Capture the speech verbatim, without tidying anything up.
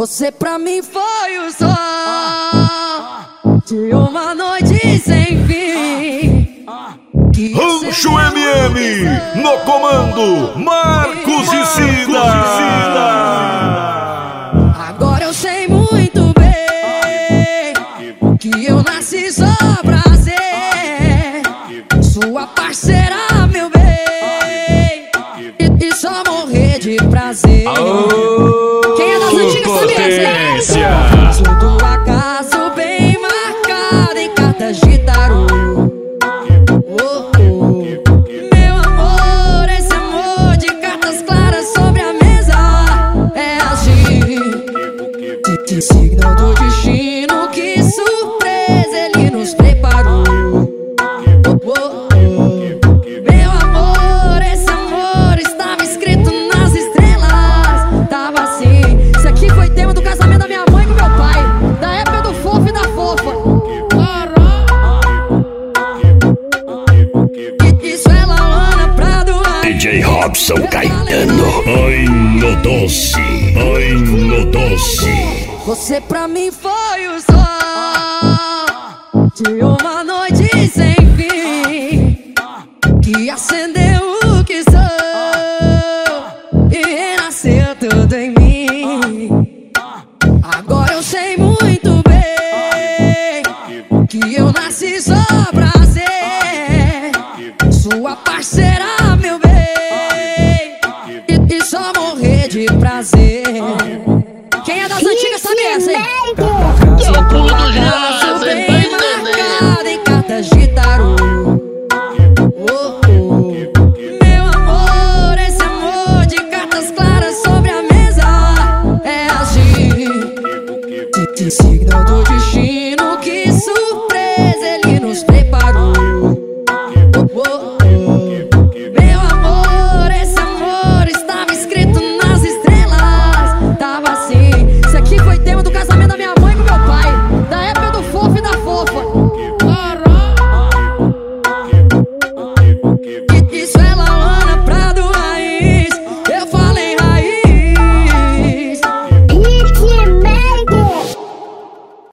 Você pra mim foi o sol de uma noite sem fim. Rancho M M no comando, Marcos e Cida. Agora eu sei muito bem que eu nasci só pra ser sua parceira, meu bem, e, e só morrer de prazer. Oh, quem é das antigas potência. Sabia? Tudo acaso bem marcado em cartas de tarô. Oh, oh. Meu amor, esse amor de cartas claras sobre a mesa é assim. Que signo do destino, que surpresa ele nos preparou. Oh, oh, oh. Meu amor, esse amor estava escrito nas estrelas. Tava assim. Isso aqui foi tema do casamento da minha mãe com meu pai, da época do fofo e da fofa. Isso é Lauana Prado. D J Robson Caetano. Ai no doce, ai no doce. Você pra mim foi o sol de uma noite sem fim, que acendeu o que sou e renasceu tudo em mim. Agora eu sei muito bem que eu nasci só pra ser sua parceira, meu bem, e, e só morrer de prazer. Quem é das antigas sabe essa, hein? Pelo pulo do gelo, bem marcado em cartas de tarô. Oh, oh. Meu amor, esse amor de cartas claras sobre a mesa é assim. Que signo do destino, que surpresa ele nos preparou. Oh, oh, oh. Meu amor, esse amor estava escrito nas estrelas. Tava assim. Isso aqui foi tema do casamento da minha mãe com meu pai, da época do fofo e da fofa. Isso é Lauana.